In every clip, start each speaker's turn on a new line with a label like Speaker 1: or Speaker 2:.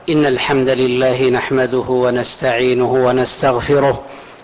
Speaker 1: إن الحمد لله نحمده ونستعينه ونستغفره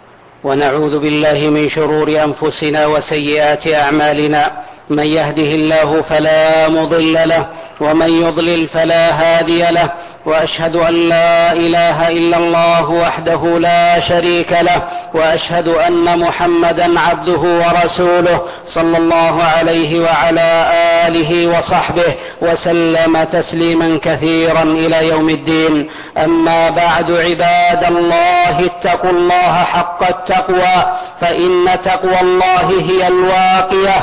Speaker 1: ونعوذ بالله من شرور أنفسنا وسيئات أعمالنا. من يهده الله فلا مضل له ومن يضلل فلا هادي له، وأشهد أن لا إله إلا الله وحده لا شريك له، وأشهد أن محمدا عبده ورسوله صلى الله عليه وعلى آله وصحبه وسلم تسليما كثيرا إلى يوم الدين. أما بعد، عباد الله اتقوا الله حق التقوى، فإن تقوى الله هي الواقية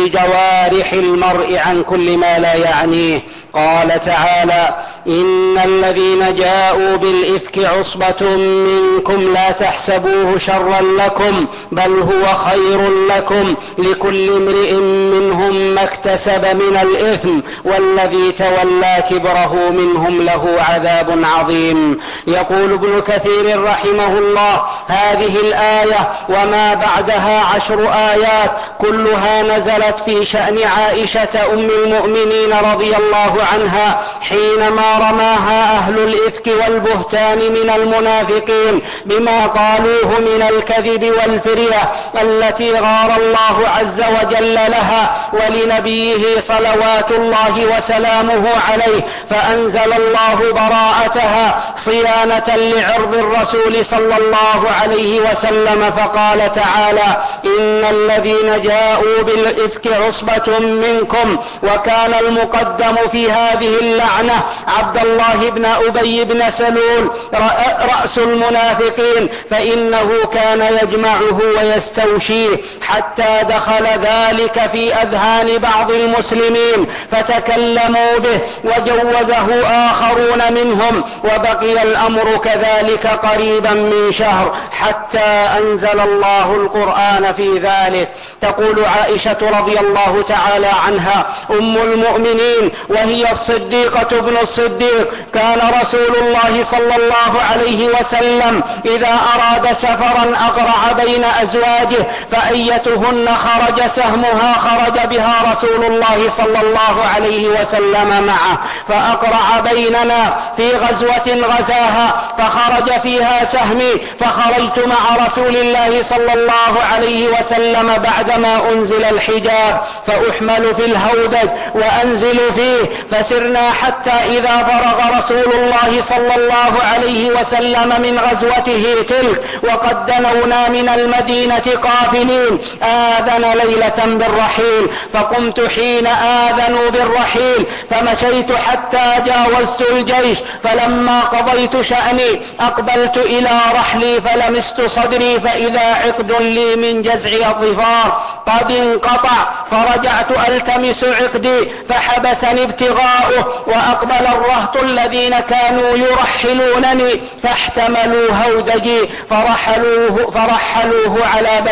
Speaker 1: لجوارح المرء عن كل ما لا يعنيه. قال تعالى: إن الذين جاءوا بالإفك عصبة منكم لا تحسبوه شرا لكم بل هو خير لكم، لكل امرئ منهم ما اكتسب من الإثم والذي تولى كبره منهم له عذاب عظيم. يقول ابن كثير رحمه الله: هذه الآية وما بعدها 10 آيات كلها نزلت في شأن عائشة أم المؤمنين رضي الله عنها حينما رماها أهل الإفك والبهتان من المنافقين بما قالوه من الكذب والفرية التي غار الله عز وجل لها ولنبيه صلوات الله وسلامه عليه، فأنزل الله براءتها صيانة لعرض الرسول صلى الله عليه وسلم، فقال تعالى: إن الذين جاءوا بالإفك عصبة منكم. وكان المقدم في هذه اللعنة عبد الله بن أبي بن سلول رأس المنافقين، فإنه كان يجمعه ويستوشيه حتى دخل ذلك في أذهان بعض المسلمين فتكلموا به وجوزه آخرون منهم، وبقي الأمر كذلك قريبا من شهر حتى أنزل الله القرآن في ذلك. تقول عائشة رضي الله تعالى عنها أم المؤمنين وهي الصديقة ابن الصديق: كان رسول الله صلى الله عليه وسلم إذا أراد سفرا أقرع بين أزواجه، فأيتهن خرج سهمها خرج بها رسول الله صلى الله عليه وسلم معه، فأقرع بيننا في غزوة غزاها فخرج فيها سهمي، فخرجت مع رسول الله صلى الله عليه وسلم بعدما أنزل الحجاب، فأحمل في الهودج وأنزل فيه، فسرنا حتى إذا فرغ رسول الله صلى الله عليه وسلم من غزوته تلك وقد دنونا من المدينة قافلين آذن ليلة بالرحيل، فقمت حين آذنوا بالرحيل فمشيت حتى جاوزت الجيش، فلما قضيت شأني أقبلت إلى رحلي فلمست صدري فإذا عقد لي من جزع الظفار قد انقطع، فرجعت ألتمس عقدي فحبسني ابتغاؤه، وأقبل الرهط الذين كانوا يرحلونني فاحتملوا هودجي فرحلوه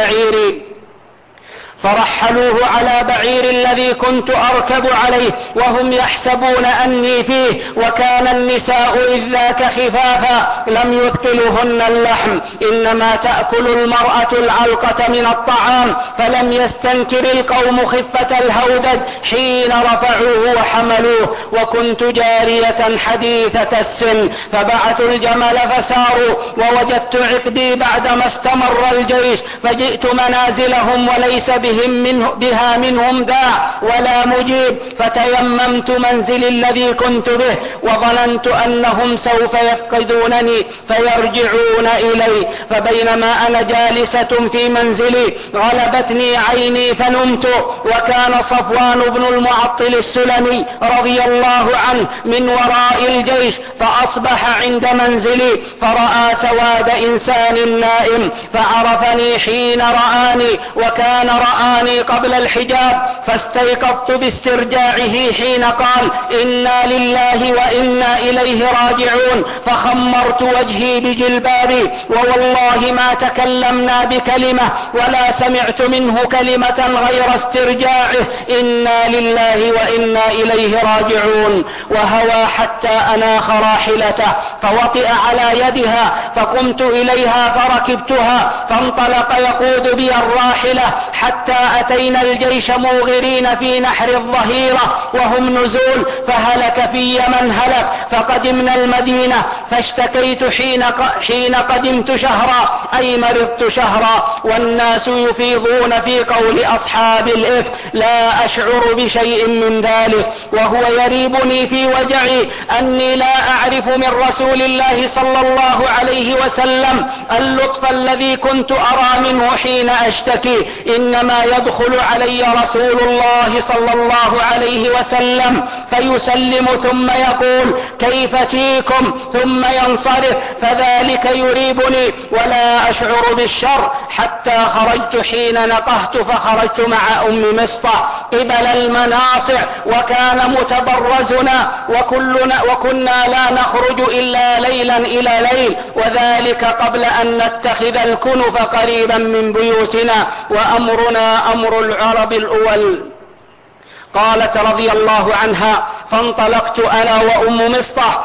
Speaker 1: على بعير الذي كنت أركب عليه وهم يحسبون أني فيه، وكان النساء إذ ذاك خفافا لم يثقلهن اللحم، إنما تأكل المرأة العلقة من الطعام، فلم يستنكر القوم خفة الهودج حين رفعوه وحملوه، وكنت جارية حديثة السن، فبعثوا الجمل فساروا، ووجدت عقدي بعدما استمر الجيش، فجئت منازلهم وليس بها منهم داع ولا مجيب، فتيممت منزلي الذي كنت به، وظننت أنهم سوف يفقدونني فيرجعون إلي، فبينما أنا جالسة في منزلي غلبتني عيني فنمت، وكان صفوان بن المعطل السلمي رضي الله عنه من وراء الجيش، فأصبح عند منزلي فرأى سواد إنسان نائم، فعرفني حين رآني، وكان رآني قبل الحجاب، فاستيقظت باسترجاعه حين قال: إنا لله وإنا إليه راجعون، فخمرت وجهي بجلبابي، ووالله ما تكلمنا بكلمة ولا سمعت منه كلمة غير استرجاعه: إنا لله وإنا إليه راجعون. وهوى حتى أناخ راحلته فوطئ على يدها، فقمت إليها فركبتها، فانطلق يقود بي الراحلة حتى حتى أتينا الجيش موغرين في نحر الظهيرة وهم نزول، فهلك في من هلك، فقدمنا المدينة فاشتكيت حين قدمت شهرا، أي مرضت شهرا، والناس يفيضون في قول أصحاب الإفك، لا أشعر بشيء من ذلك، وهو يريبني في وجعي أني لا أعرف من رسول الله صلى الله عليه وسلم اللطف الذي كنت أرى منه حين أشتكي، إنما يدخل علي رسول الله صلى الله عليه وسلم فيسلم ثم يقول كيف فيكم ثم ينصرف، فذلك يريبني ولا أشعر بالشر، حتى خرجت حين نقهت، فخرجت مع أم مصطع قبل المناصع، وكان متبرزنا وكنا لا نخرج إلا ليلا إلى ليل، وذلك قبل أن نتخذ الكنف قريبا من بيوتنا، وأمرنا أمر العرب الأول. قالت رضي الله عنها فانطلقت أنا وأم مصطح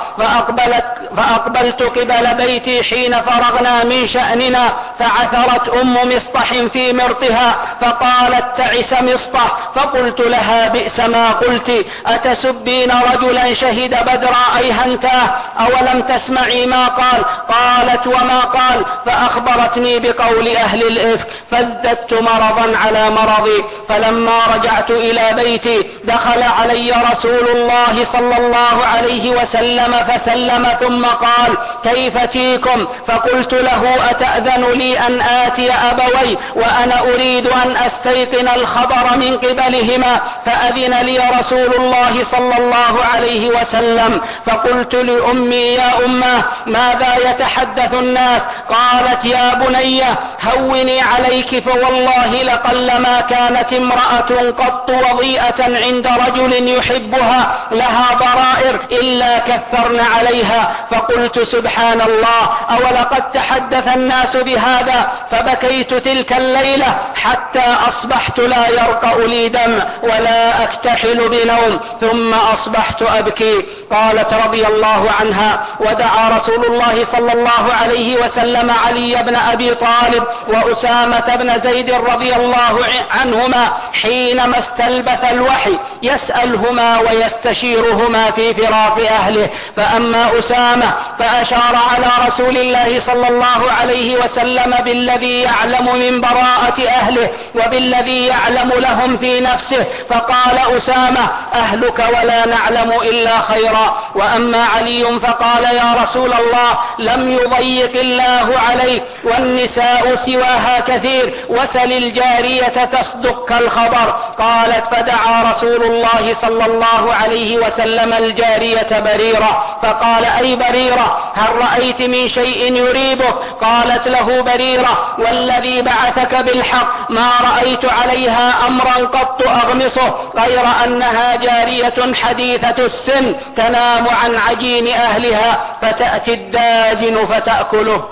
Speaker 1: فأقبلت قبل بيتي حين فرغنا من شأننا، فعثرت أم مصطح في مرطها فقالت تعس مصطح، فقلت لها بئس ما قلت، أتسبين رجلا شهد بدرا أيهنتاه، أولم تسمعي ما قال؟ قالت وما قال؟ فأخبرتني بقول أهل الإفك، فازددت مرضا على مرضي. فلما رجعت إلى بيتي دخل علي رسول الله صلى الله عليه وسلم فسلم ثم قال كيف فيكم؟ فقلت له أتأذن لي أن آتي أبوي وأنا أريد أن أستيقن الخبر من قبلهما؟ فأذن لي رسول الله صلى الله عليه وسلم، فقلت لأمي يا أمه ماذا يتحدث الناس؟ قالت يا بني هوني عليك، فوالله لقلما كانت امرأة قط وضيئة عند رجل يحبها لها ضرائر إلا كثرن عليها. فقلت سبحان الله، أولقد تحدث الناس بهذا؟ فبكيت تلك الليلة حتى أصبحت لا يرقأ لي دم ولا أكتحل بنوم، ثم أصبحت أبكي. قالت رضي الله عنها ودعا رسول الله صلى الله عليه وسلم علي بن أبي طالب وأسامة بن زيد رضي الله عنهما حينما استلبث الوحي يسألهما ويستشيرهما في فراق أهله. فأما أسامة فأشار على رسول الله صلى الله عليه وسلم بالذي يعلم من براءة أهله وبالذي يعلم لهم في نفسه، فقال أسامة أهلك ولا نعلم إلا خيرا. وأما علي فقال يا رسول الله لم يضيق الله عليك والنساء سواها كثير، وسل الجارية تصدق الخبر. قالت فدعا رسول الله صلى الله عليه وسلم الجارية بريرة، فقال أي بريرة هل رأيت من شيء يريبك؟ قالت له بريرة والذي بعثك بالحق ما رأيت عليها أمرا قط أغمصه غير أنها جارية حديثة السن تنام عن عجين أهلها فتأتي الداجن فتأكله.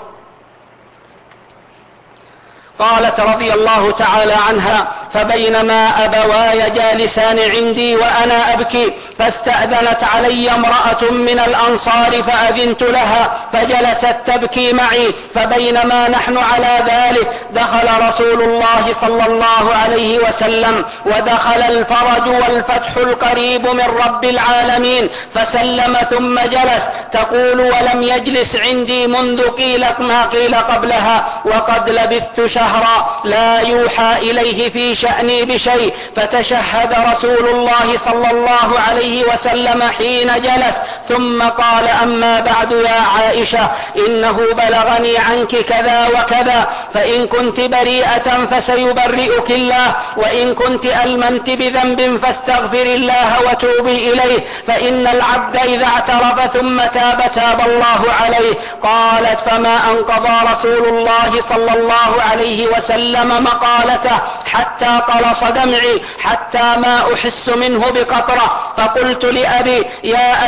Speaker 1: قالت رضي الله تعالى عنها فبينما أبواي جالسان عندي وأنا أبكي فاستأذنت علي امرأة من الأنصار فأذنت لها فجلست تبكي معي، فبينما نحن على ذلك دخل رسول الله صلى الله عليه وسلم ودخل الفرج والفتح القريب من رب العالمين فسلم ثم جلس. تقول ولم يجلس عندي منذ قيل ما قيل قبلها، وقد لبثت شهرا لا يوحى إليه في شأني بشيء. فتشهد رسول الله صلى الله عليه وسلم حين جلس ثم قال أما بعد يا عائشة إنه بلغني عنك كذا وكذا، فإن كنت بريئة فسيبرئك الله، وإن كنت ألممت بذنب فاستغفر الله وتوبي إليه، فإن العبد إذا اعترف ثم تاب الله عليه. قالت فما أنقضى رسول الله صلى الله عليه وسلم مقالته حتى قلص دمعي حتى ما أحس منه بقطرة. فقلت لأبي يا أبي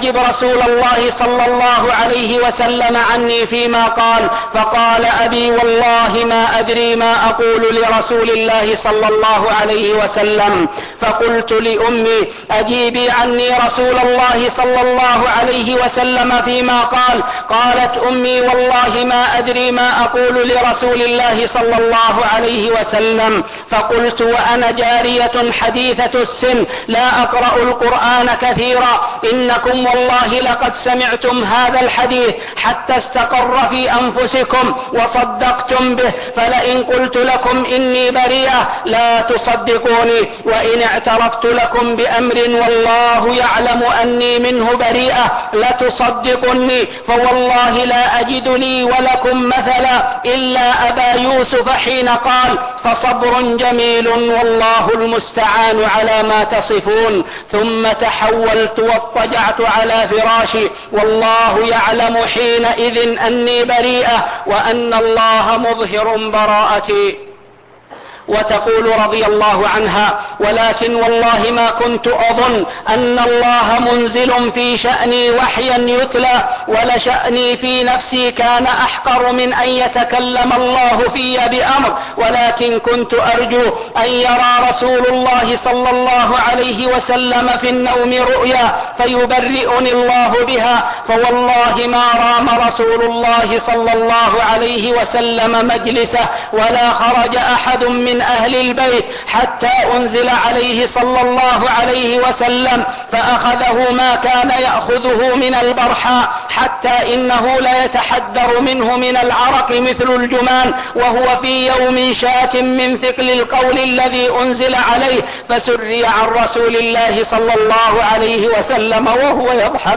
Speaker 1: أجب رسول الله صلى الله عليه وسلم عني فيما قال. فقال أبي والله ما أدري ما أقول لرسول الله صلى الله عليه وسلم. فقلت لأمي أجيبي عني رسول الله صلى الله عليه وسلم فيما قال. قالت أمي والله ما أدري ما أقول لرسول الله صلى الله عليه وسلم. فقلت وأنا جارية حديثة السن لا أقرأ القرآن كثيرا إنكم والله لقد سمعتم هذا الحديث حتى استقر في أنفسكم وصدقتم به، فلئن قلت لكم إني بريئة لا تصدقوني، وإن اعترفت لكم بأمر والله يعلم أني منه بريئة لتصدقني، فوالله لا أجد لي ولكم مثلا إلا أبا يوسف حين قال فصبر جميل والله المستعان على ما تصفون. ثم تحولت واضطجعت على فراشي والله يعلم حينئذ أني بريئة وأن الله مظهر براءتي. وتقول رضي الله عنها ولكن والله ما كنت أظن أن الله منزل في شأني وحيا يتلى، ولشأني في نفسي كان أحقر من أن يتكلم الله في بأمر، ولكن كنت أرجو أن يرى رسول الله صلى الله عليه وسلم في النوم رؤيا فيبرئني الله بها. فوالله ما رام رسول الله صلى الله عليه وسلم مجلسه ولا خرج أحد من أهل البيت حتى أنزل عليه صلى الله عليه وسلم فأخذه ما كان يأخذه من البرحاء حتى إنه لا يتحدر منه من العرق مثل الجمان، وهو في يوم شاك من ثقل القول الذي أنزل عليه، فسري عن رسول الله صلى الله عليه وسلم وهو يضحك.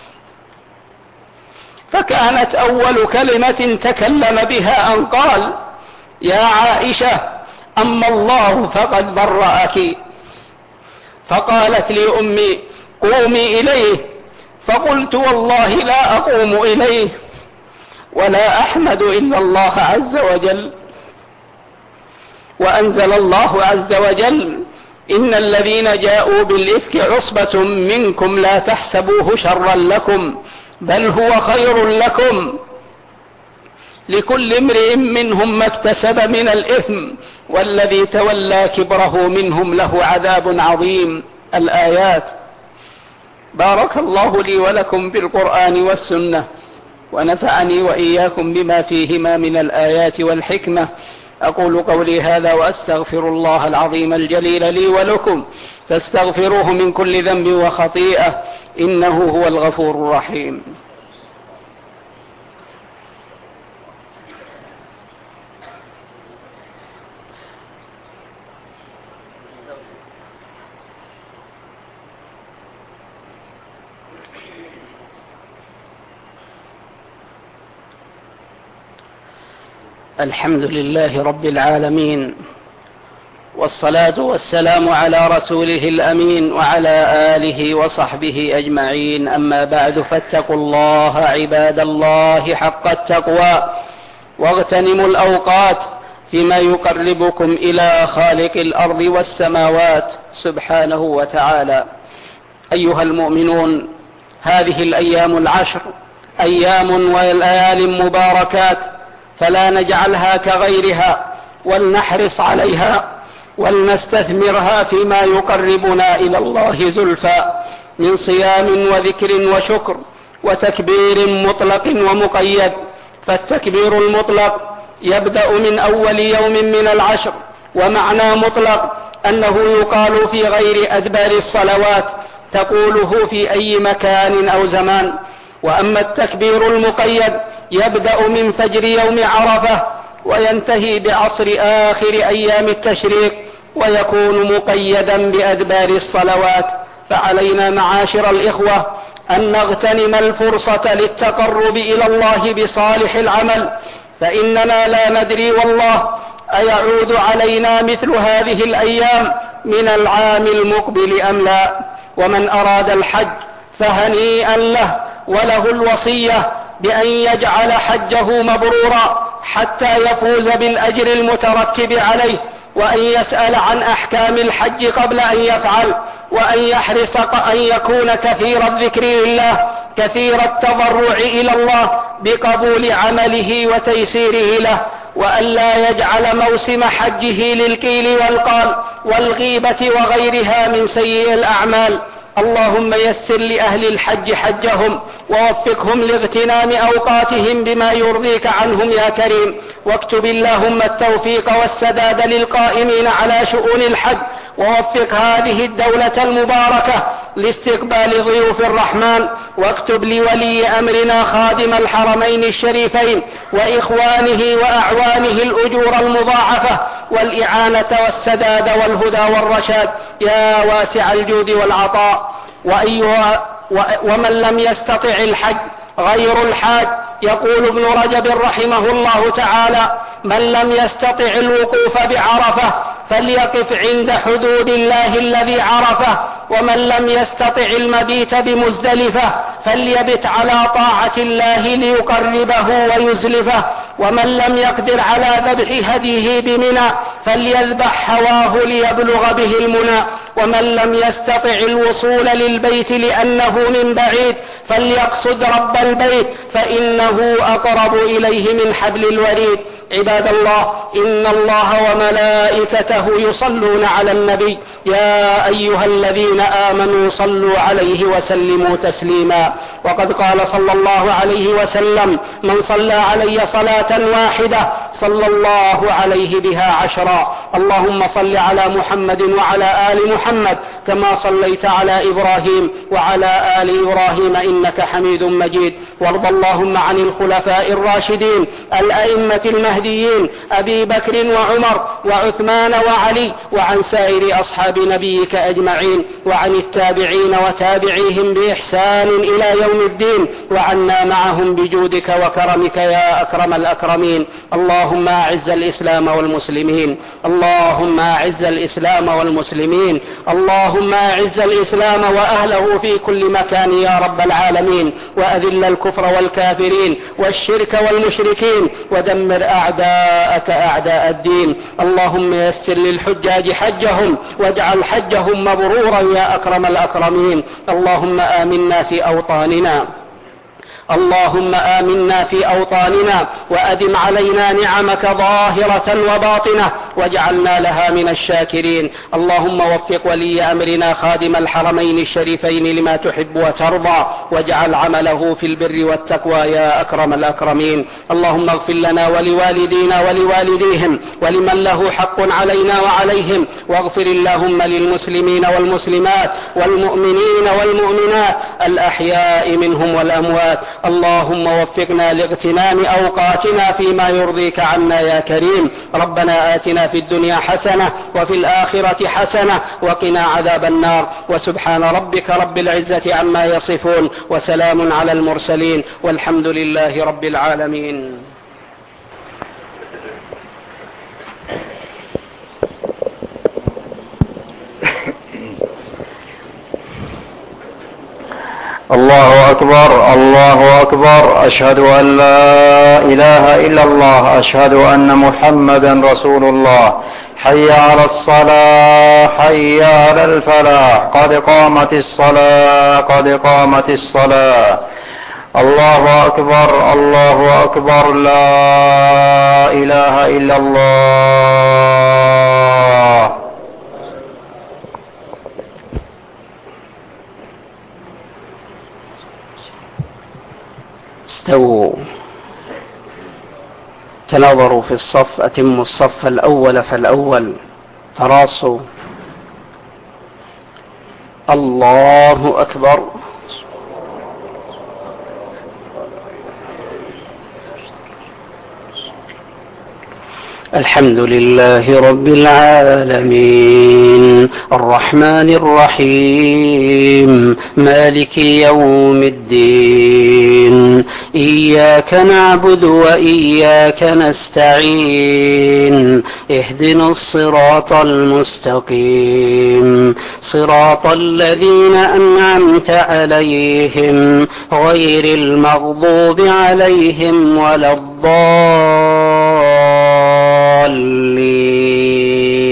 Speaker 1: فكانت أول كلمة تكلم بها أن قال يا عائشة أما الله فقد برأك. فقالت لي أمي قومي إليه، فقلت والله لا أقوم إليه ولا أحمد إلا الله عز وجل. وأنزل الله عز وجل إن الذين جاءوا بالإفك عصبة منكم لا تحسبوه شرا لكم بل هو خير لكم لكل امرئ منهم ما اكتسب من الإثم والذي تولى كبره منهم له عذاب عظيم. الآيات. بارك الله لي ولكم بالقرآن والسنة ونفعني وإياكم بما فيهما من الآيات والحكمة. أقول قولي هذا وأستغفر الله العظيم الجليل لي ولكم فاستغفروه من كل ذنب وخطيئة إنه هو الغفور الرحيم. الحمد لله رب العالمين، والصلاة والسلام على رسوله الأمين وعلى آله وصحبه أجمعين. أما بعد، فاتقوا الله عباد الله حق التقوى واغتنموا الأوقات فيما يقربكم إلى خالق الأرض والسماوات سبحانه وتعالى. أيها المؤمنون، هذه الأيام العشر أيام وليال مباركات، فلا نجعلها كغيرها ولنحرص عليها ولنستثمرها فيما يقربنا إلى الله زلفى من صيام وذكر وشكر وتكبير مطلق ومقيد. فالتكبير المطلق يبدأ من أول يوم من العشر، ومعنى مطلق أنه يقال في غير أدبار الصلوات، تقوله في أي مكان أو زمان. وأما التكبير المقيد يبدأ من فجر يوم عرفة وينتهي بعصر آخر أيام التشريق، ويكون مقيدا بأدبار الصلوات. فعلينا معاشر الإخوة أن نغتنم الفرصة للتقرب إلى الله بصالح العمل، فإننا لا ندري والله أيعود علينا مثل هذه الأيام من العام المقبل أم لا. ومن أراد الحج فهنيئا له، وله الوصية بأن يجعل حجه مبرورا حتى يفوز بالأجر المترتب عليه. وأن يسأل عن أحكام الحج قبل أن يفعل، وأن يحرص أن يكون كثير الذكر لله، كثير التضرع إلى الله بقبول عمله وتيسيره له، وأن لا يجعل موسم حجه للقيل والقال والغيبة وغيرها من سيء الأعمال. اللهم يسر لأهل الحج حجهم، ووفقهم لاغتنام أوقاتهم بما يرضيك عنهم يا كريم، واكتب اللهم التوفيق والسداد للقائمين على شؤون الحج، ووفق هذه الدولة المباركة لاستقبال ضيوف الرحمن، واكتب لولي أمرنا خادم الحرمين الشريفين وإخوانه وأعوانه الأجور المضاعفة والإعانة والسداد والهدى والرشاد يا واسع الجود والعطاء. ومن لم يستطع الحج غير الحاج، يقول ابن رجب رحمه الله تعالى: من لم يستطع الوقوف بعرفة فليقف عند حدود الله الذي عرفه، ومن لم يستطع المبيت بمزدلفة فليبت على طاعة الله ليقربه ويزلفه، ومن لم يقدر على ذبح هديه بمنى فليذبح هواه ليبلغ به المنى، ومن لم يستطع الوصول للبيت لأنه من بعيد فليقصد رب البيت فإنه أقرب إليه من حبل الوريد. عباد الله، إن الله وملائكته يصلون على النبي، يا أيها الذين آمنوا صلوا عليه وسلموا تسليما. وقد قال صلى الله عليه وسلم: من صلى علي صلاة واحدة صلى الله عليه بها 10. اللهم صل على محمد وعلى آل محمد كما صليت على إبراهيم وعلى آل إبراهيم إنك حميد مجيد. وارض اللهم عن الخلفاء الراشدين الأئمة المهديين أبي بكر وعمر وعثمان وعلي، وعن سائر أصحاب نبيك أجمعين، وعن التابعين وتابعيهم بإحسان إلى يوم الدين، وعنا معهم بجودك وكرمك يا أكرم الأكرمين. اللهم أعز الإسلام والمسلمين، اللهم أعز الإسلام والمسلمين، اللهم أعز الإسلام وأهله في كل مكان يا رب العالمين، وأذل الكفر والكافرين والشرك والمشركين، ودمر أعداءك أعداء الدين. اللهم يسر للحجاج حجهم واجعل حجهم مبرورا يا أكرم الأكرمين. اللهم آمنا في أوطاننا، اللهم آمنا في أوطاننا، وأدم علينا نعمك ظاهرة وباطنة، واجعلنا لها من الشاكرين. اللهم وفق ولي أمرنا خادم الحرمين الشريفين لما تحب وترضى، واجعل عمله في البر والتقوى يا أكرم الأكرمين. اللهم اغفر لنا ولوالدينا ولوالديهم ولمن له حق علينا وعليهم، واغفر اللهم للمسلمين والمسلمات والمؤمنين والمؤمنات الأحياء منهم والأموات. اللهم وفقنا لاغتنام أوقاتنا فيما يرضيك عنا يا كريم. ربنا آتنا في الدنيا حسنة وفي الآخرة حسنة وقنا عذاب النار. وسبحان ربك رب العزة عما يصفون، وسلام على المرسلين، والحمد لله رب العالمين.
Speaker 2: الله أكبر، الله أكبر، أشهد أن لا إله إلا الله، أشهد أن محمدا رسول الله. حي على الصلاة، حي على الفلاح، قد قامت الصلاة، قد قامت الصلاة. الله أكبر، الله أكبر، لا إله إلا الله.
Speaker 1: استووا، تناظروا في الصف، أتموا الصف الأول فالأول، تراصوا. الله أكبر. الحمد لله رب العالمين، الرحمن الرحيم، مالك يوم الدين، إياك نعبد وإياك نستعين، اهدنا الصراط المستقيم، صراط الذين أنعمت عليهم غير المغضوب عليهم ولا الضالين.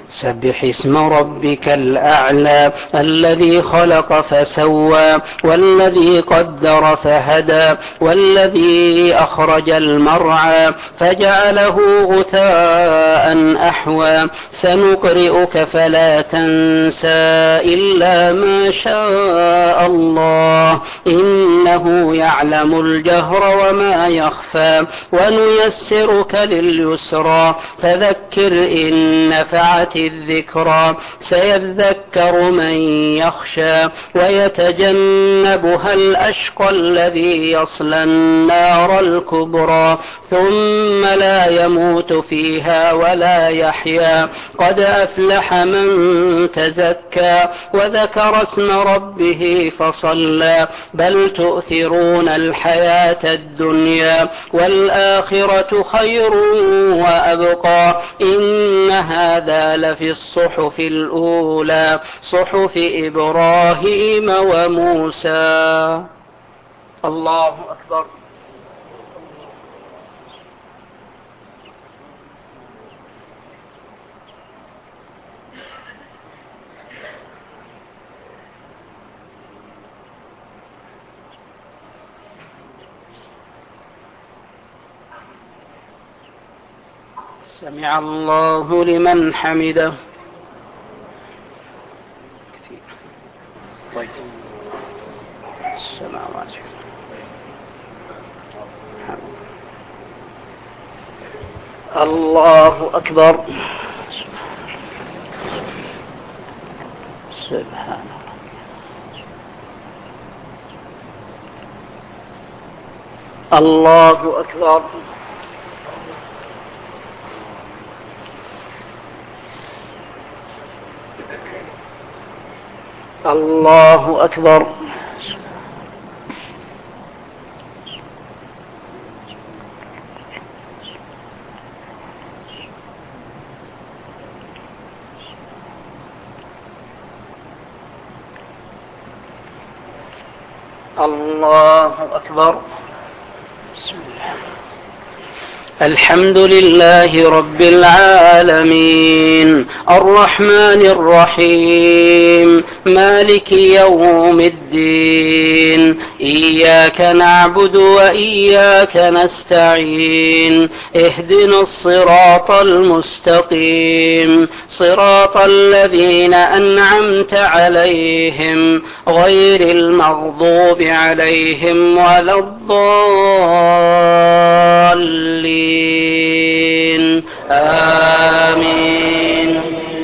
Speaker 1: سبح اسم ربك الأعلى الذي خلق فسوى والذي قدر فهدى والذي أخرج المرعى فجعله غثاء أحوى سنقرئك فلا تنسى إلا ما شاء الله إنه يعلم الجهر وما يخفى ونيسرك لليسرى فذكر إن نفعت الذكرى سيذكر من يخشى ويتجنبها الأشقى الذي يصلى النار الكبرى ثم لا يموت فيها ولا يحيا قد أفلح من تزكى وذكر اسم ربه فصلى بل تؤثرون الحياة الدنيا والآخرة خير وأبقى إن هذا لفي الصحف الأولى صحف إبراهيم وموسى. الله أكبر. سمع الله لمن حمده. طيب. السماوات. الله أكبر. سبحان الله. الله أكبر. الله أكبر. الله أكبر. بسم الله. الحمد لله رب العالمين الرحمن الرحيم مالك يوم الدين إياك نعبد وإياك نستعين اهدنا الصراط المستقيم صراط الذين أنعمت عليهم غير المغضوب عليهم ولا الضالين آمين.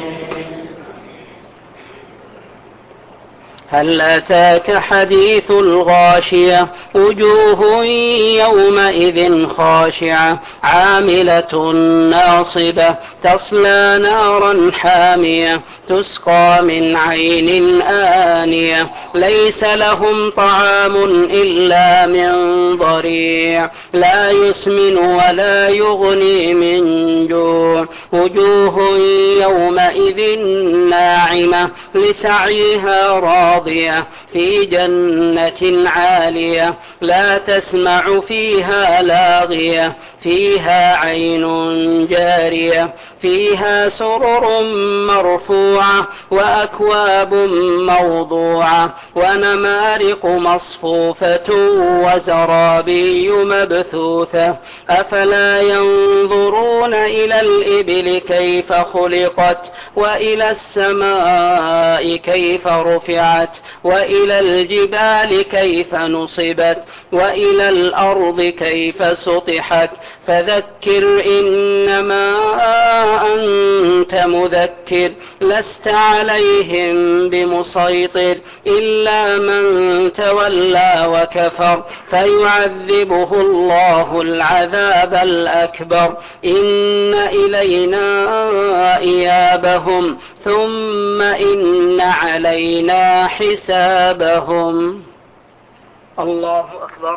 Speaker 1: هل أتاك حديث الغاشية وجوه يومئذ خاشعة عاملة ناصبة تصلى نارا حامية تسقى من عين آنية ليس لهم طعام إلا من ضريع لا يسمن ولا يغني من جوع وجوه يومئذ ناعمة لسعيها راضية في جنة عالية لا تسمع فيها لاغية فيها عين جارية فيها سرر مرفوعة وأكواب موضوعة ونمارق مصفوفة وزرابي مبثوثة أفلا ينظرون إلى الإبل كيف خلقت وإلى السماء كيف رفعت وإلى الجبال كيف نصبت وإلى الأرض كيف سطحت فذكر إنما أنت مذكر لست عليهم بمسيطر إلا من تولى وكفر فيعذبه الله العذاب الأكبر إن إلينا إيابهم ثم إن علينا حسابهم. الله أكبر.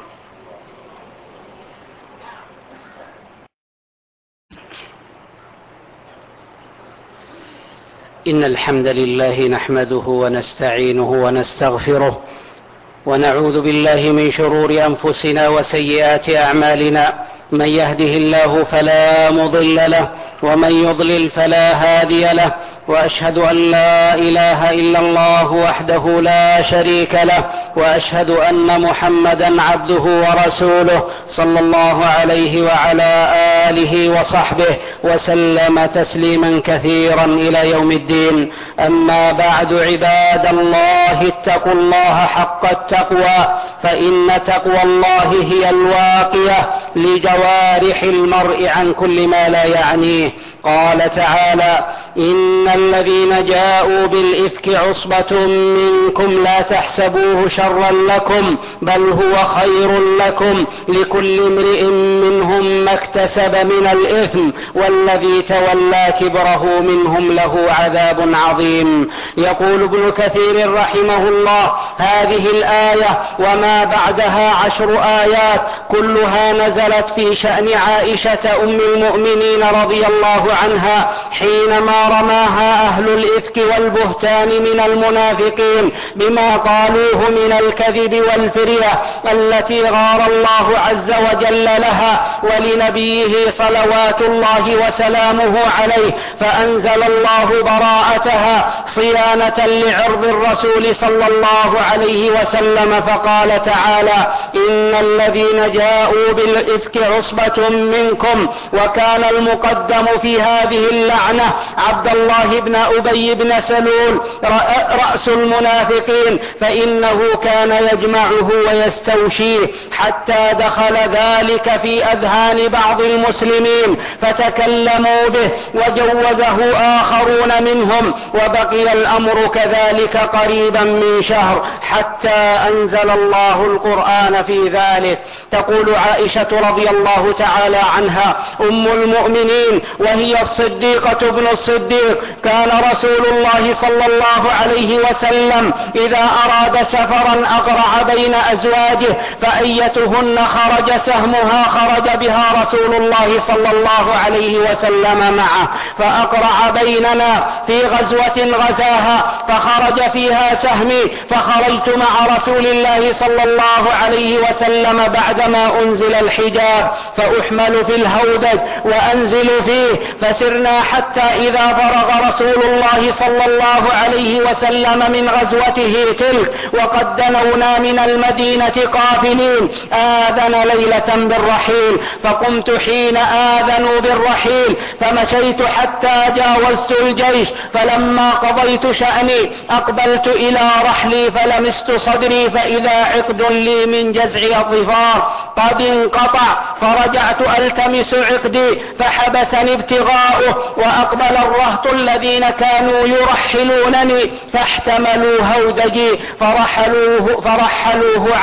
Speaker 1: إن الحمد لله نحمده ونستعينه ونستغفره ونعوذ بالله من شرور أنفسنا وسيئات أعمالنا من يهده الله فلا مضل له ومن يضلل فلا هادي له وأشهد أن لا إله إلا الله وحده لا شريك له، وأشهد أن محمدا عبده ورسوله صلى الله عليه وعلى آله وصحبه وسلم تسليما كثيرا إلى يوم الدين. أما بعد، عباد الله، اتقوا الله حق التقوى، فإن تقوى الله هي الواقية لجوارح المرء عن كل ما لا يعنيه. قال تعالى: إن الذين جاءوا بالإفك عصبة منكم لا تحسبوه شرا لكم بل هو خير لكم، لكل امرئ منهم ما اكتسب من الإثم، والذي تولى كبره منهم له عذاب عظيم. يقول ابن كثير رحمه الله: هذه الآية وما بعدها 10 آيات كلها نزلت في شأن عائشة أم المؤمنين رضي الله عنها حينما رماها أهل الإفك والبهتان من المنافقين بما قالوه من الكذب والفرية التي غار الله عز وجل لها ولنبيه صلوات الله وسلامه عليه، فأنزل الله براءتها صيانة لعرض الرسول صلى الله عليه وسلم، فقال تعالى: إن الذين جاءوا بالإفك عصبة منكم. وكان المقدم في هذه اللعنة عبد الله بن أبي بن سلول رأس المنافقين، فإنه كان يجمعه ويستوشيه حتى دخل ذلك في أذهان بعض المسلمين فتكلموا به وجوزه آخرون منهم، وبقي الأمر كذلك قريبا من شهر حتى أنزل الله القرآن في ذلك. تقول عائشة رضي الله تعالى عنها أم المؤمنين وهي الصديقة ابن الصديق: كان رسول الله صلى الله عليه وسلم إذا أراد سفرا أقرع بين أزواجه، فأيتهن خرج سهمها خرج بها رسول الله صلى الله عليه وسلم معه، فأقرع بيننا في غزوة غزاها فخرج فيها سهمي، فخرجت مع رسول الله صلى الله عليه وسلم بعدما أنزل الحجاب، فأحمل في الهودج وأنزل فيه، فسرنا حتى إذا فرغ رسول الله صلى الله عليه وسلم من غزوته تلك وقد دنونا من المدينة قافلين آذن ليلة بالرحيل، فقمت حين آذنوا بالرحيل فمشيت حتى جاوزت الجيش، فلما قضيت شأني أقبلت إلى رحلي فلمست صدري فإذا عقد لي من جزع الظفار قد انقطع، فرجعت ألتمس عقدي فحبسني ابتغاؤه، وأقبل الرهط الذين كانوا يرحلونني فاحتملوا هودجي فرحلوه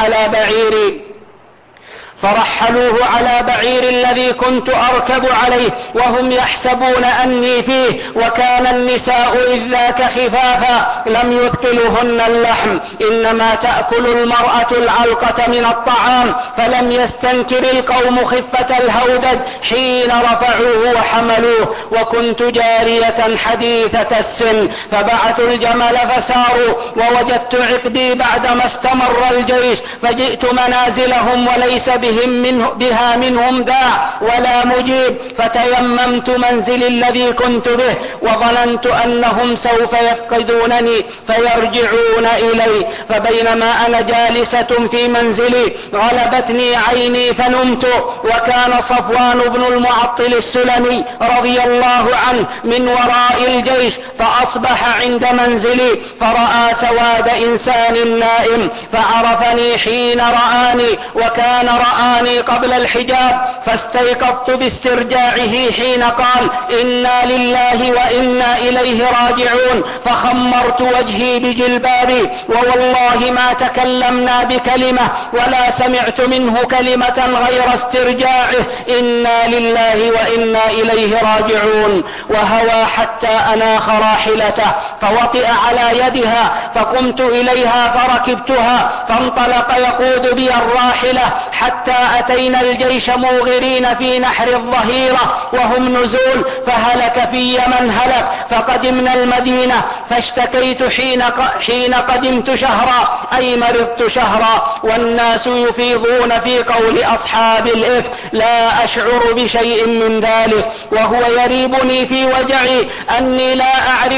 Speaker 1: على بعير الذي كنت أركب عليه وهم يحسبون أني فيه، وكان النساء إذ ذاك خفافا لم يثقلهن اللحم، إنما تأكل المرأة العلقة من الطعام، فلم يستنكر القوم خفة الهودج حين رفعوه وحملوه، وكنت جارية حديثة السن، فبعثوا الجمل فساروا، ووجدت عقدي بعدما استمر الجيش، فجئت منازلهم وليس بها منهم داع ولا مجيب، فتيممت منزلي الذي كنت به، وظننت أنهم سوف يفقدونني فيرجعون إلي، فبينما أنا جالسة في منزلي غلبتني عيني فنمت، وكان صفوان بن المعطل السلمي رضي الله عنه من وراء الجيش، فأصبح عند منزلي فرأى سواد إنسان نائم، فعرفني حين رآني، وكان رآني قبل الحجاب، فاستيقظت باسترجاعه حين قال: إنا لله وإنا إليه راجعون، فخمرت وجهي بجلبابي، ووالله ما تكلمنا بكلمة ولا سمعت منه كلمة غير استرجاعه: إنا لله وإنا إليه راجعون. وهوى حتى أناخ راحلته فوطئ على يدها، فقمت إليها فركبتها، فانطلق يقود بي الراحلة حتى أتينا الجيش موغرين في نحر الظهيرة وهم نزول، فهلك في من هلك، فقدمنا المدينة، فاشتكيت حين قدمت شهرا، أي مرضت شهرا، والناس يفيضون في قول أصحاب الإفك، لا أشعر بشيء من ذلك، وهو يريبني في وجعي أني لا أعرف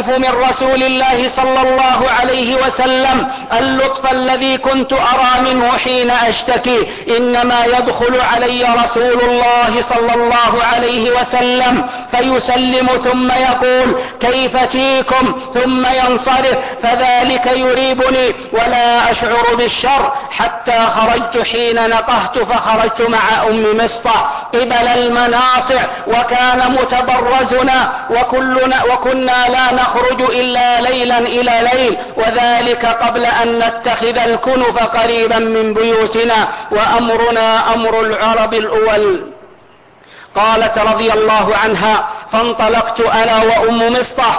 Speaker 1: أعرف من رسول الله صلى الله عليه وسلم اللطف الذي كنت أرى منه حين أشتكي، إنما يدخل علي رسول الله صلى الله عليه وسلم فيسلم ثم يقول كيف فيكم ثم ينصرف، فذلك يريبني ولا أشعر بالشر، حتى خرجت حين نقهت فخرجت مع أم مصطح قبل المناصع، وكان متبرزنا وكنا لا نخرج إلا ليلا إلى ليل، وذلك قبل أن نتخذ الكنف قريبا من بيوتنا، وأمرنا أمر العرب الأول. قالت رضي الله عنها فانطلقت أنا وأم مصطح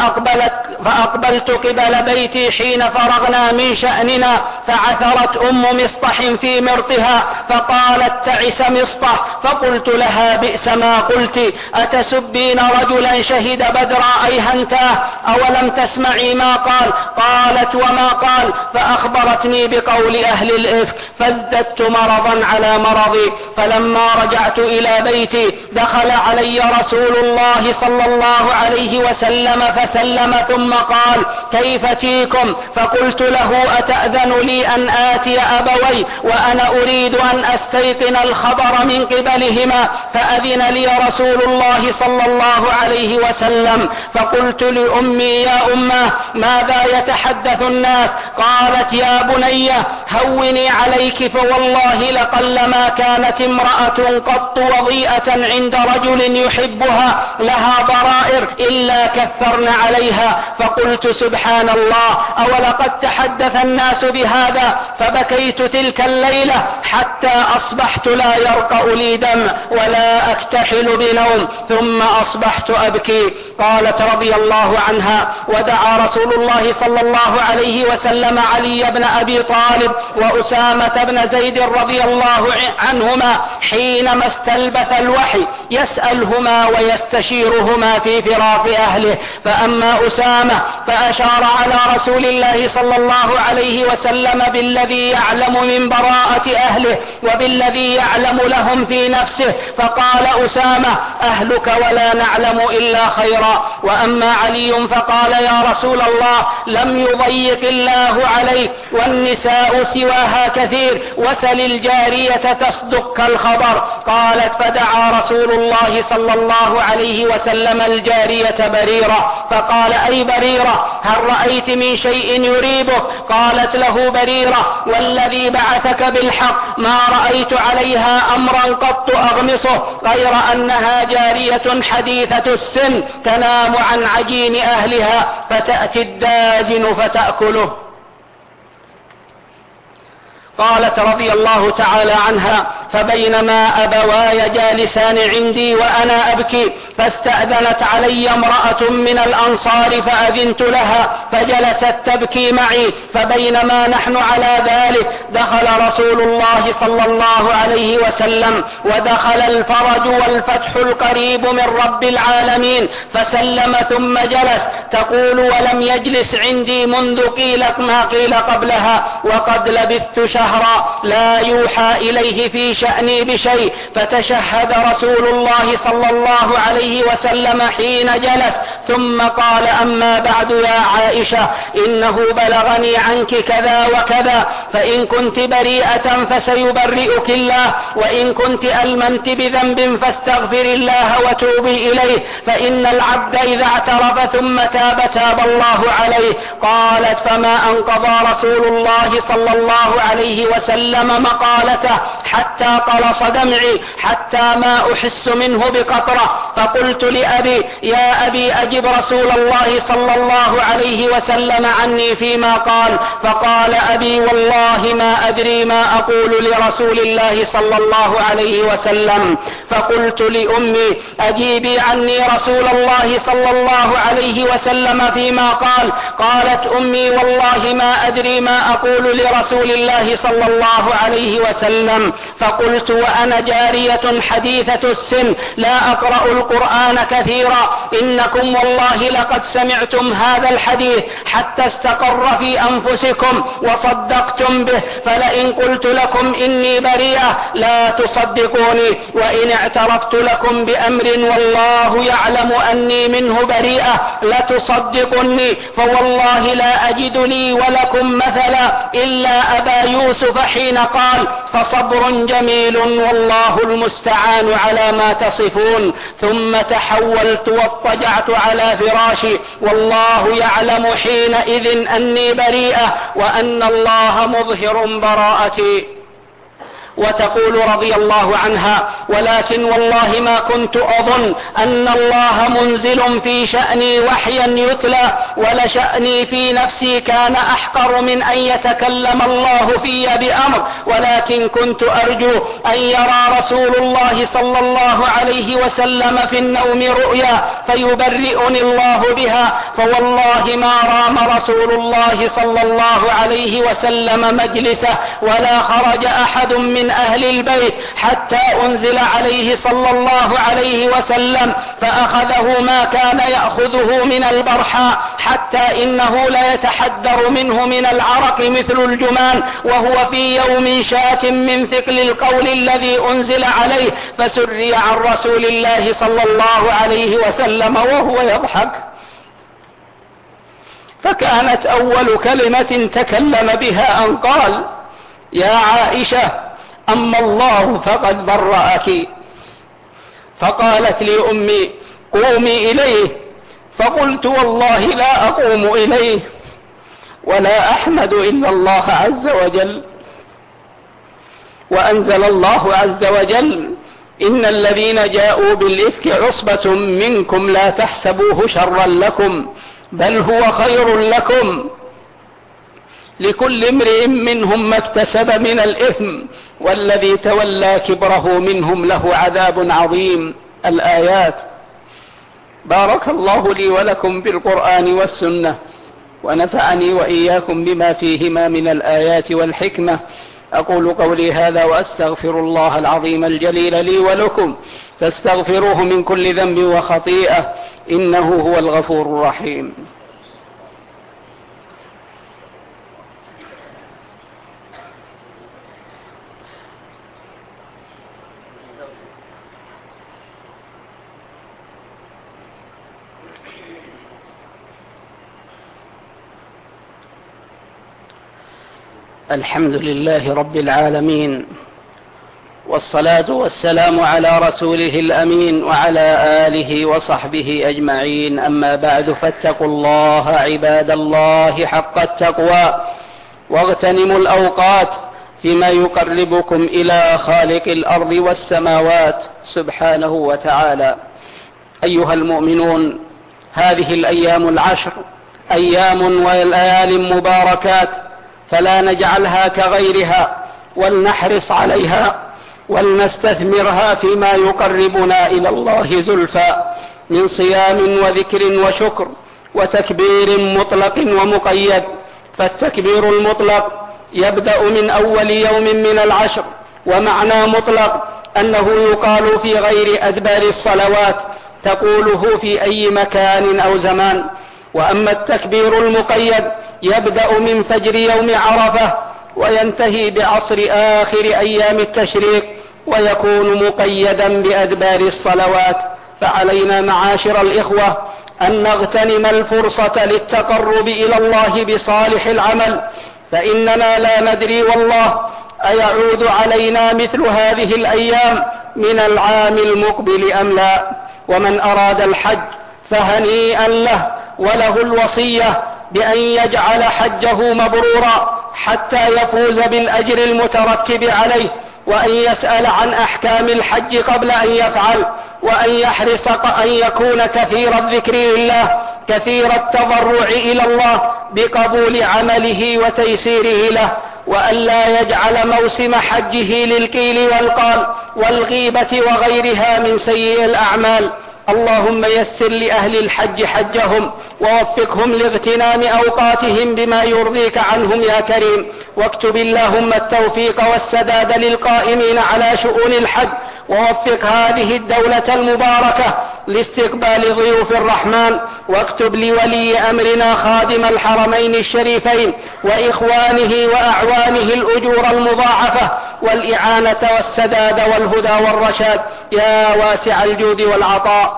Speaker 1: فأقبلت قبل بيتي حين فرغنا من شأننا، فعثرت أم مصطح في مرطها فقالت تعس مصطح، فقلت لها بئس ما قلت، أتسبين رجلا شهد بدرا أيهنتاه، أولم تسمعي ما قال؟ قالت وما قال؟ فأخبرتني بقول أهل الإفك، فازددت مرضا على مرضي. فلما رجعت إلى بيتي دخل علي رسول الله صلى الله عليه وسلم فسلم ثم قال كيف فيكم؟ فقلت له أتأذن لي أن آتي أبوي وأنا أريد أن أستيقن الخبر من قبلهما؟ فأذن لي رسول الله صلى الله عليه وسلم. فقلت لأمي يا أمه ماذا يتحدث الناس؟ قالت يا بني هوني عليك، فوالله لقلما كانت امرأة قط وضيئة عند رجل يحبها لها ضرائر إلا كثرن عليها. فقلت سبحان الله، أولقد تحدث الناس بهذا؟ فبكيت تلك الليلة حتى أصبحت لا يرقأ لي دم ولا أكتحل بنوم، ثم أصبحت أبكي. قالت رضي الله عنها ودعا رسول الله صلى الله عليه وسلم علي بن أبي طالب وأسامة بن زيد رضي الله عنهما حينما استلبث الوحي يسألهما ويستشيرهما في فراق أهله. فأما أسامة فأشار على رسول الله صلى الله عليه وسلم بالذي يعلم من براءة أهله وبالذي يعلم لهم في نفسه، فقال أسامة أهلك ولا نعلم إلا خيرا. وأما علي فقال يا رسول الله لم يضيق الله عليك والنساء سواها كثير، وسل الجارية تصدق الخبر. قالت فدعا رسول الله صلى الله عليه وسلم الجارية بريرة، فقال أي بريرة هل رأيت من شيء يريبك؟ قالت له بريرة والذي بعثك بالحق ما رأيت عليها أمرا قط أغمصه غير أنها جارية حديثة السن تنام عن عجين أهلها فتأتي الداجن فتأكله. قالت رضي الله تعالى عنها فبينما أبواي جالسان عندي وأنا أبكي فاستأذنت علي امرأة من الأنصار فأذنت لها فجلست تبكي معي، فبينما نحن على ذلك دخل رسول الله صلى الله عليه وسلم ودخل الفرج والفتح القريب من رب العالمين فسلم ثم جلس. تقول ولم يجلس عندي منذ قيل ما قيل قبلها، وقد لبثت شهرا لا يوحى إليه في شأني بشيء. فتشهد رسول الله صلى الله عليه وسلم حين جلس ثم قال أما بعد يا عائشة إنه بلغني عنك كذا وكذا، فإن كنت بريئة فسيبرئك الله، وإن كنت ألممت بذنب فاستغفر الله وتوبي إليه، فإن العبد إذا اعترف ثم تاب الله عليه. قالت فما أنقضى رسول الله صلى الله عليه وسلم مقالته حتى قلص دمعي حتى ما أحس منه بقطرة. فقلت لأبي يا أبي أجب رسول الله صلى الله عليه وسلم عني فيما قال. فقال أبي والله ما أدري ما أقول لرسول الله صلى الله عليه وسلم. فقلت لأمي أجيبي عني رسول الله صلى الله عليه وسلم فيما قال. قالت أمي والله ما أدري ما أقول لرسول الله صلى الله عليه وسلم. فقلت وأنا جارية حديثة السن لا أقرأ القرآن كثيرا، إنكم والله لقد سمعتم هذا الحديث حتى استقر في أنفسكم وصدقتم به، فلئن قلت لكم إني بريئة لا تصدقوني، وإن اعترفت لكم بأمر والله يعلم أني منه بريئة لتصدقني، فوالله لا أجد لي ولكم مثلا إلا أبا يوسف حين قال فصبر جميل والله المستعان على ما تصفون. ثم تحولت واضطجعت على فراشي والله يعلم حينئذ أني بريئة وأن الله مظهر براءتي. وتقول رضي الله عنها: ولكن والله ما كنت أظن أن الله منزل في شأني وحيا يتلى، ولشأني في نفسي كان أحقر من أن يتكلم الله في بأمر، ولكن كنت أرجو أن يرى رسول الله صلى الله عليه وسلم في النوم رؤيا فيبرئني الله بها، فوالله ما رام رسول الله صلى الله عليه وسلم مجلسه ولا خرج أحد من أهل البيت حتى أنزل عليه صلى الله عليه وسلم فأخذه ما كان يأخذه من البرحاء، حتى إنه لا يتحدر منه من العرق مثل الجمان، وهو في يوم شاك من ثقل القول الذي أنزل عليه، فسري عن رسول الله صلى الله عليه وسلم وهو يضحك. فكانت أول كلمة تكلم بها أن قال: يا عائشة أما الله فقد برأك. فقالت لي أمي: قومي إليه. فقلت: والله لا أقوم إليه ولا أحمد إلا الله عز وجل. وأنزل الله عز وجل: إن الذين جاءوا بالإفك عصبة منكم لا تحسبوه شرا لكم بل هو خير لكم، لكل امرئ منهم ما اكتسب من الإثم والذي تولى كبره منهم له عذاب عظيم. الآيات. بارك الله لي ولكم بالقرآن والسنة، ونفعني وإياكم بما فيهما من الآيات والحكمة. أقول قولي هذا وأستغفر الله العظيم الجليل لي ولكم، فاستغفروه من كل ذنب وخطيئة إنه هو الغفور الرحيم. الحمد لله رب العالمين، والصلاة والسلام على رسوله الأمين وعلى آله وصحبه أجمعين. أما بعد، فاتقوا الله عباد الله حق التقوى، واغتنموا الأوقات فيما يقربكم إلى خالق الأرض والسماوات سبحانه وتعالى. أيها المؤمنون، هذه الأيام العشر أيام وليال مباركات، فلا نجعلها كغيرها، ولنحرص عليها ولنستثمرها فيما يقربنا إلى الله زلفى من صيام وذكر وشكر وتكبير مطلق ومقيد. فالتكبير المطلق يبدأ من أول يوم من العشر، ومعنى مطلق أنه يقال في غير أدبار الصلوات، تقوله في أي مكان أو زمان. وأما التكبير المقيد يبدأ من فجر يوم عرفة وينتهي بعصر آخر أيام التشريق، ويكون مقيدا بأدبار الصلوات. فعلينا معاشر الإخوة أن نغتنم الفرصة للتقرب إلى الله بصالح العمل، فإننا لا ندري والله أيعود علينا مثل هذه الأيام من العام المقبل أم لا. ومن أراد الحج فهنيئا له، وله الوصية بأن يجعل حجه مبرورا حتى يفوز بالأجر المترتب عليه، وأن يسأل عن أحكام الحج قبل أن يفعل، وأن يحرص أن يكون كثير الذكر لله، كثير التضرع إلى الله بقبول عمله وتيسيره له، وأن لا يجعل موسم حجه للقيل والقال والغيبة وغيرها من سيئ الأعمال. اللهم يسر لأهل الحج حجهم، ووفقهم لاغتنام أوقاتهم بما يرضيك عنهم يا كريم، واكتب اللهم التوفيق والسداد للقائمين على شؤون الحج، ووفق هذه الدولة المباركة لاستقبال ضيوف الرحمن، واكتب لولي أمرنا خادم الحرمين الشريفين وإخوانه وأعوانه الأجور المضاعفة والإعانة والسداد والهدى والرشاد يا واسع الجود والعطاء.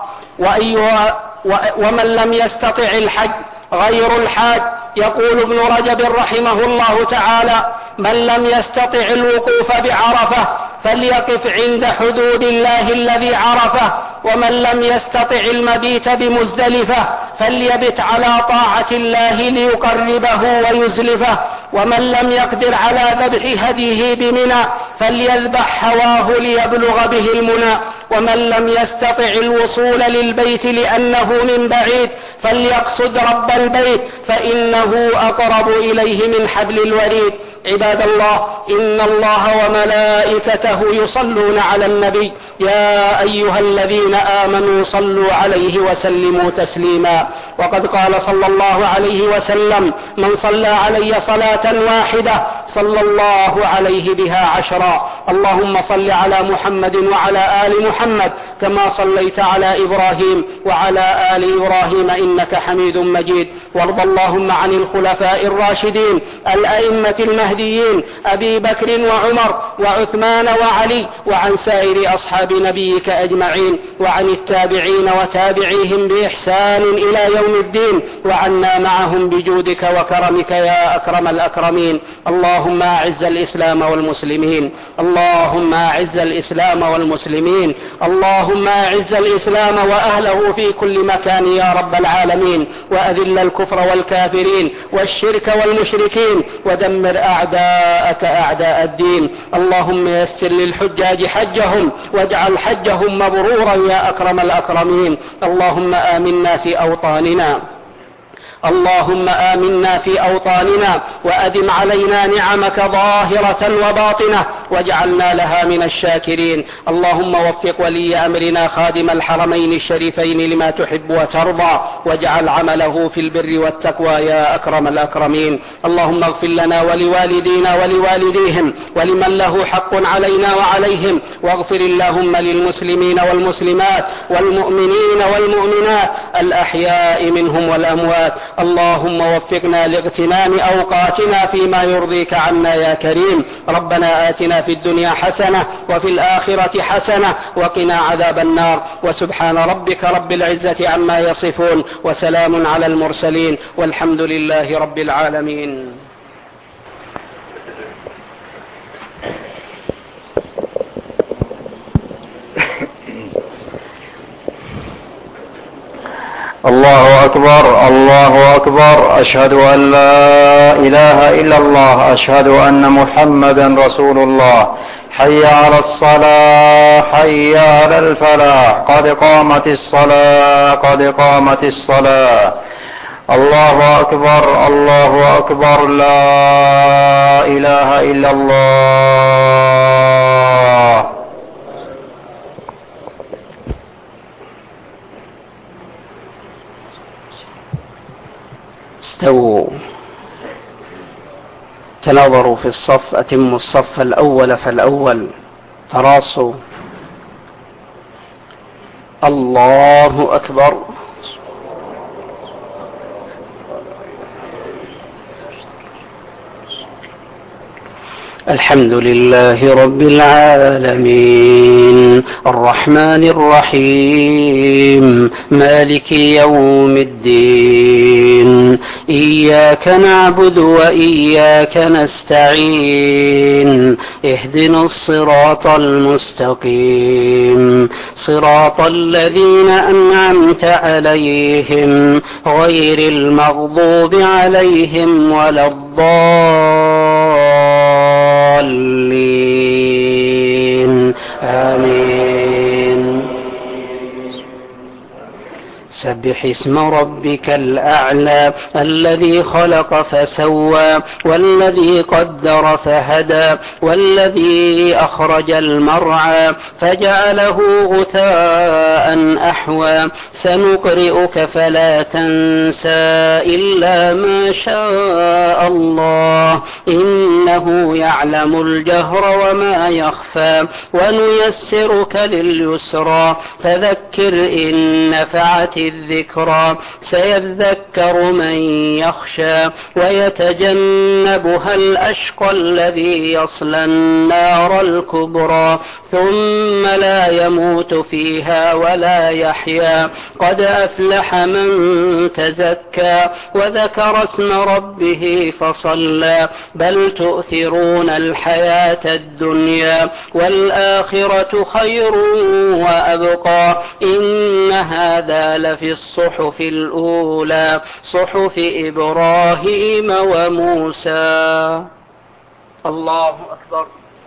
Speaker 1: ومن لم يستطع الحج غير الحاج، يقول ابن رجب رحمه الله تعالى: من لم يستطع الوقوف بعرفة فليقف عند حدود الله الذي عرفه، ومن لم يستطع المبيت بمزدلفة فليبت على طاعة الله ليقربه ويزلفه، ومن لم يقدر على ذبح هديه بمنى فليذبح هواه ليبلغ به المنى، ومن لم يستطع الوصول للبيت لأنه من بعيد فليقصد رب البيت فإنه أقرب إليه من حبل الوريد. عباد الله، إن الله وملائكته يصلون على النبي يا أيها الذين آمنوا صلوا عليه وسلموا تسليما. وقد قال صلى الله عليه وسلم: من صلى علي صلاة واحدة صلى الله عليه بها 10. اللهم صل على محمد وعلى آل محمد كما صليت على إبراهيم وعلى آل إبراهيم إنك حميد مجيد. وارض اللهم عن الخلفاء الراشدين الأئمة المهديين أبي بكر وعمر وعثمان وعلي، وعن سائر أصحاب نبيك أجمعين، وعن التابعين وتابعيهم بإحسان إلى يوم الدين، وعنا معهم بجودك وكرمك يا أكرم الأكرمين. اللهم أعز الإسلام والمسلمين، اللهم أعز الإسلام والمسلمين، اللهم أعز الإسلام وأهله في كل مكان يا رب العالمين، وأذل الكفر والكافرين والشرك والمشركين، ودمر أعداءك أعداء الدين. اللهم يسر للحجاج حجهم واجعل حجهم مبرورا يا أكرم الأكرمين. اللهم آمنا في أوطاننا، اللهم آمنا في أوطاننا وأدم علينا نعمك ظاهرة وباطنة واجعلنا لها من الشاكرين. اللهم وفق ولي أمرنا خادم الحرمين الشريفين لما تحب وترضى، واجعل عمله في البر والتقوى يا أكرم الأكرمين. اللهم اغفر لنا ولوالدينا ولوالديهم ولمن له حق علينا وعليهم، واغفر اللهم للمسلمين والمسلمات والمؤمنين والمؤمنات الأحياء منهم والأموات. اللهم وفقنا لاغتنام أوقاتنا فيما يرضيك عنا يا كريم. ربنا آتنا في الدنيا حسنة وفي الآخرة حسنة وقنا عذاب النار. وسبحان ربك رب العزة عما يصفون، وسلام على المرسلين، والحمد لله رب العالمين.
Speaker 2: الله أكبر الله أكبر، أشهد أن لا إله إلا الله، أشهد أن محمدا رسول الله. حي على الصلاة، حي على الفلاح، قد قامت الصلاة، قد قامت الصلاة. الله أكبر الله أكبر، لا إله إلا الله.
Speaker 1: استووا، تناظروا في الصف، أتموا الصف الأول فالأول، تراصوا. الله أكبر. الحمد لله رب العالمين، الرحمن الرحيم، مالك يوم الدين، إياك نعبد وإياك نستعين، اهدنا الصراط المستقيم، صراط الذين أنعمت عليهم غير المغضوب عليهم ولا الضالين. آمين. سبح اسم ربك الأعلى الذي خلق فسوى والذي قدر فهدى والذي أخرج المرعى فجعله غثاء أحوى سنقرئك فلا تنسى إلا ما شاء الله إنه يعلم الجهر وما يخفى ونيسرك لليسرى فذكر إن نفعت الذكرى سيذكر من يخشى ويتجنبها الأشقى الذي يصلى النار الكبرى ثم لا يموت فيها ولا يحيا قد أفلح من تزكى وذكر اسم ربه فصلى بل تؤثرون الحياة الدنيا والآخرة خير وأبقى إن هذا لفي الصحف الأولى صحف إبراهيم وموسى. الله أكبر.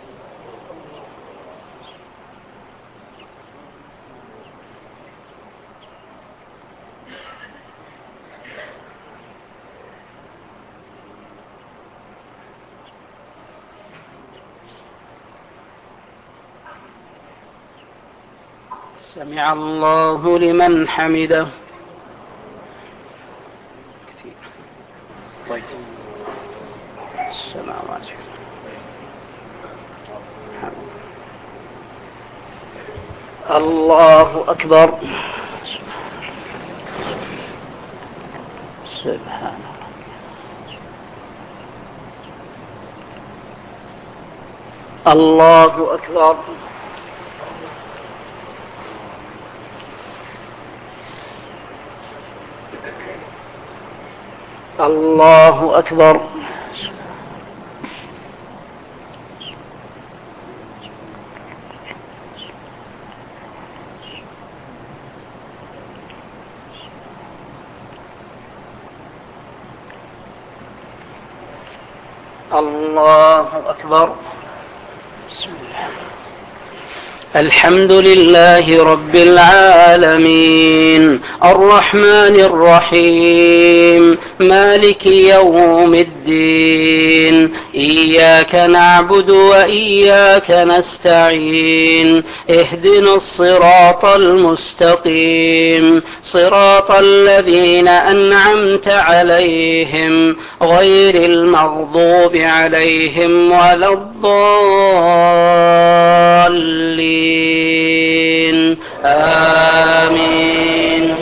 Speaker 1: سمع الله لمن حمده. طيب. السماوات. الله أكبر. سبحان الله. الله أكبر. الله أكبر. الله أكبر. بسم الله. الحمد لله رب العالمين الرحمن الرحيم مالك يوم الدين إياك نعبد وإياك نستعين اهدنا الصراط المستقيم صراط الذين أنعمت عليهم غير المغضوب عليهم ولا الضالين آمين.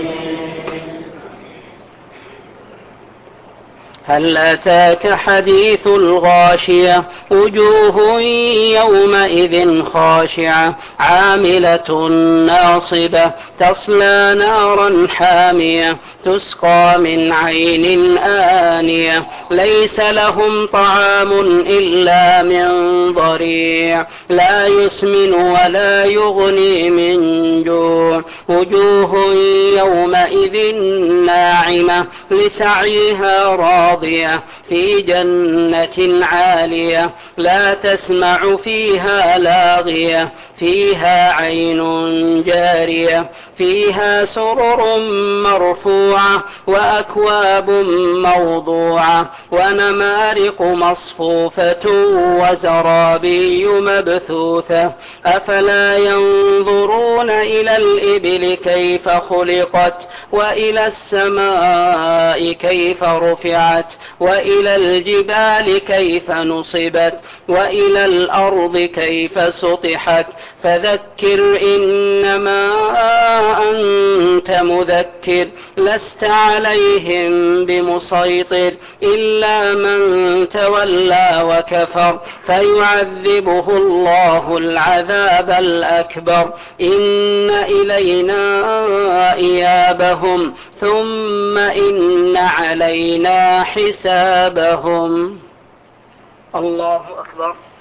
Speaker 1: هل أتاك حديث الغاشية وجوه يومئذ خاشعة عاملة ناصبة تصلى نارا حامية تسقى من عين آنية ليس لهم طعام إلا من ضريع لا يسمن ولا يغني من جوع وجوه يومئذ ناعمة لسعيها راضية في جنة عالية لا تسمع فيها لاغية فيها عين جارية فيها سرر مرفوعة وأكواب موضوعة ونمارق مصفوفة وزرابي مبثوثة أفلا ينظرون إلى الإبل كيف خلقت وإلى السماء كيف رفعت وإلى الجبال كيف نصبت وإلى الأرض كيف سطحت فذكر إنما أنت مذكر لست عليهم بمسيطر إلا من تولى وكفر فيعذبه الله العذاب الأكبر إن إلينا إيابهم ثم إن علينا حسابهم. الله أكبر.